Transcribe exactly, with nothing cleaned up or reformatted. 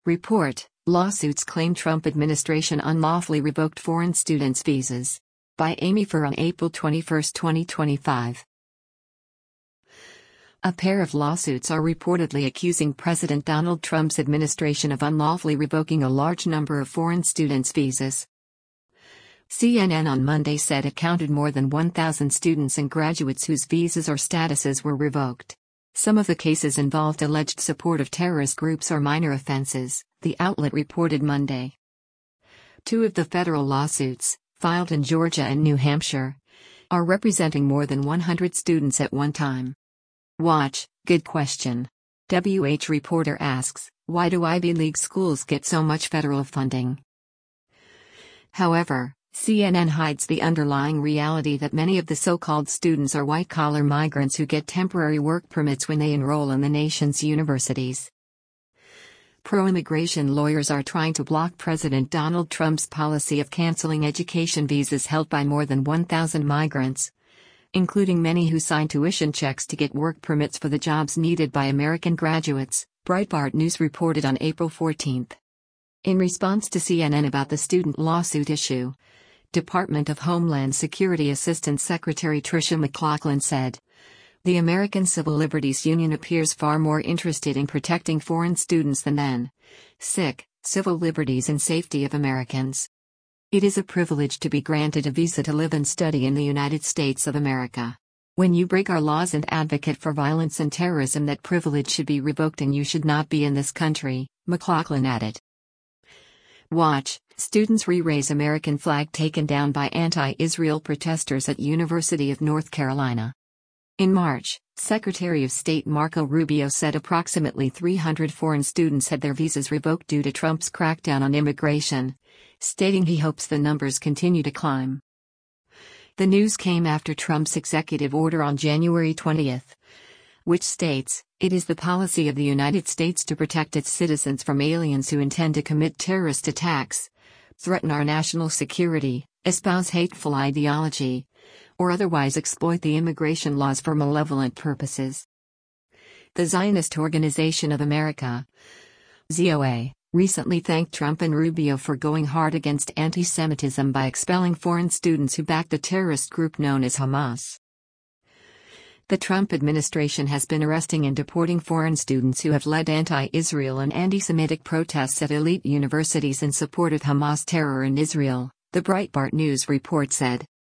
Report: Lawsuits claim Trump administration unlawfully revoked foreign students' visas. By Amy Fur on April twenty-first, twenty twenty-five. A pair of lawsuits are reportedly accusing President Donald Trump's administration of unlawfully revoking a large number of foreign students' visas. C N N on Monday said it counted more than one thousand students and graduates whose visas or statuses were revoked. Some of the cases involved alleged support of terrorist groups or minor offenses, the outlet reported Monday. Two of the federal lawsuits, filed in Georgia and New Hampshire, are representing more than one hundred students at one time. Watch, good question. W H reporter asks, why do Ivy League schools get so much federal funding? However, C N N hides the underlying reality that many of the so-called students are white-collar migrants who get temporary work permits when they enroll in the nation's universities. Pro-immigration lawyers are trying to block President Donald Trump's policy of canceling education visas held by more than one thousand migrants, including many who sign tuition checks to get work permits for the jobs needed by American graduates, Breitbart News reported on April fourteenth. In response to C N N about the student lawsuit issue, Department of Homeland Security Assistant Secretary Tricia McLaughlin said, "The American Civil Liberties Union appears far more interested in protecting foreign students than N C I C, civil liberties and safety of Americans. It is a privilege to be granted a visa to live and study in the United States of America. When you break our laws and advocate for violence and terrorism, that privilege should be revoked and you should not be in this country," McLaughlin added. Watch: students re-raise American flag taken down by anti-Israel protesters at University of North Carolina. In March, Secretary of State Marco Rubio said approximately three hundred foreign students had their visas revoked due to Trump's crackdown on immigration, stating he hopes the numbers continue to climb. The news came after Trump's executive order on January twentieth, which states, "It is the policy of the United States to protect its citizens from aliens who intend to commit terrorist attacks, threaten our national security, espouse hateful ideology, or otherwise exploit the immigration laws for malevolent purposes." The Zionist Organization of America, Z O A, recently thanked Trump and Rubio for going hard against anti-Semitism by expelling foreign students who backed the terrorist group known as Hamas. The Trump administration has been arresting and deporting foreign students who have led anti-Israel and anti-Semitic protests at elite universities in support of Hamas terror in Israel, the Breitbart News report said.